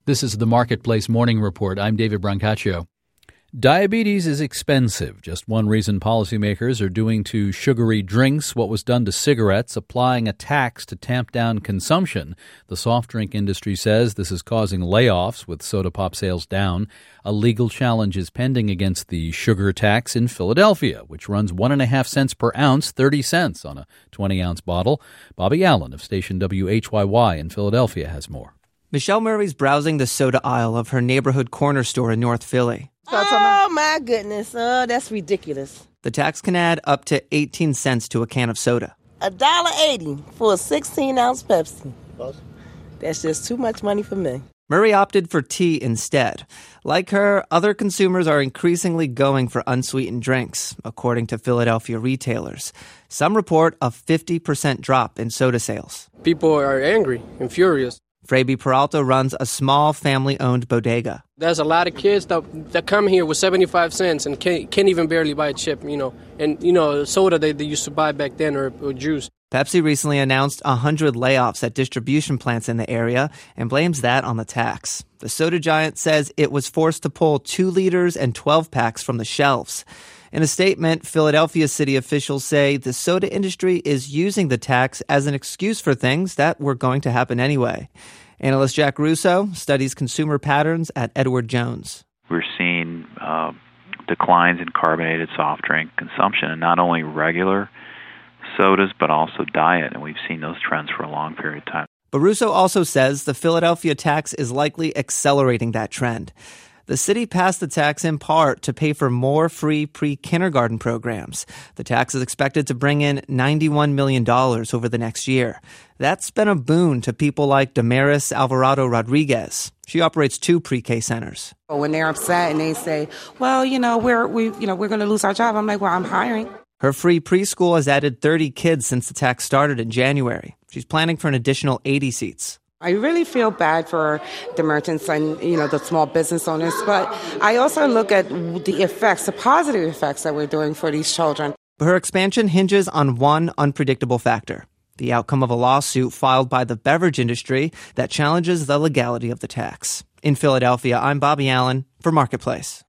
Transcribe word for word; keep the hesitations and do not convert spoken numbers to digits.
This is the Marketplace Morning Report. I'm David Brancaccio. Diabetes is expensive. Just one reason policymakers are doing to sugary drinks what was done to cigarettes, applying a tax to tamp down consumption. The soft drink industry says this is causing layoffs with soda pop sales down. A legal challenge is pending against the sugar tax in Philadelphia, which runs one and a half cents per ounce, thirty cents on a twenty ounce bottle. Bobby Allen of station W H Y Y in Philadelphia has more. Michelle Murray's browsing the soda aisle of her neighborhood corner store in North Philly. Oh, my goodness. Oh, that's ridiculous. The tax can add up to eighteen cents to a can of soda. one dollar eighty for a sixteen ounce Pepsi. That's just too much money for me. Murray opted for tea instead. Like her, other consumers are increasingly going for unsweetened drinks, according to Philadelphia retailers. Some report a fifty percent drop in soda sales. People are angry and furious. Freby Peralta runs a small family-owned bodega. There's a lot of kids that, that come here with seventy-five cents and can't, can't even barely buy a chip, you know. And, you know, soda they, they used to buy back then or, or juice. Pepsi recently announced one hundred layoffs at distribution plants in the area and blames that on the tax. The soda giant says it was forced to pull two liters and twelve packs from the shelves. In a statement, Philadelphia city officials say the soda industry is using the tax as an excuse for things that were going to happen anyway. Analyst Jack Russo studies consumer patterns at Edward Jones. We're seeing uh, declines in carbonated soft drink consumption, and not only regular sodas, but also diet, and we've seen those trends for a long period of time. But Russo also says the Philadelphia tax is likely accelerating that trend. The city passed the tax in part to pay for more free pre-kindergarten programs. The tax is expected to bring in ninety-one million dollars over the next year. That's been a boon to people like Damaris Alvarado Rodriguez. She operates two pre-K centers. When they're upset and they say, well, you know, we're, we, you know, we're going to lose our job, I'm like, well, I'm hiring. Her free preschool has added thirty kids since the tax started in January. She's planning for an additional eighty seats. I really feel bad for the merchants and, you know, the small business owners, but I also look at the effects, the positive effects that we're doing for these children. But her expansion hinges on one unpredictable factor: the outcome of a lawsuit filed by the beverage industry that challenges the legality of the tax. In Philadelphia, I'm Bobby Allen for Marketplace.